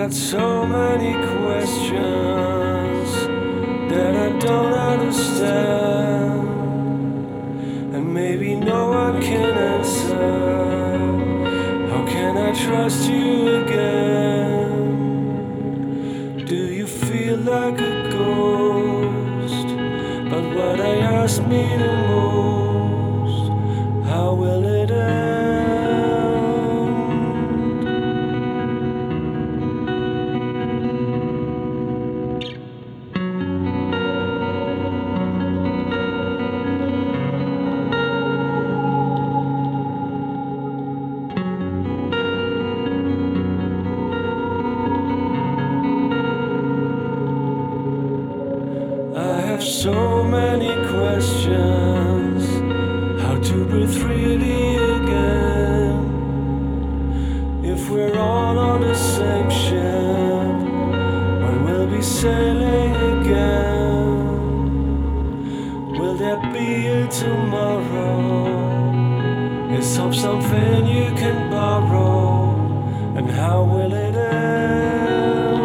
got so many questions that I don't understand, and maybe no one can answer. How can I trust you again? Do you feel like a ghost? But what I ask me the most, how will it end? I have so many questions. How to breathe freely again? If we're all on the same ship, when we'll be sailing again? Will there be a tomorrow? Is hope something you can borrow? And how will it end?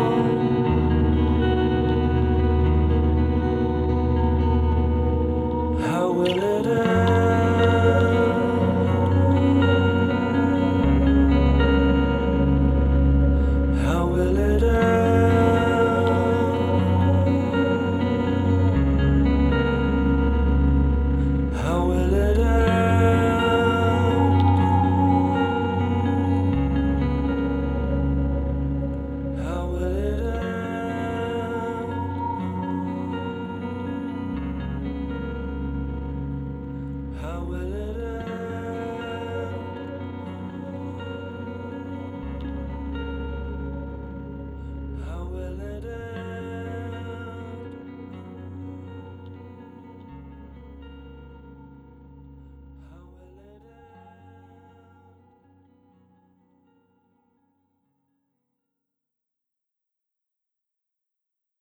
How will it end?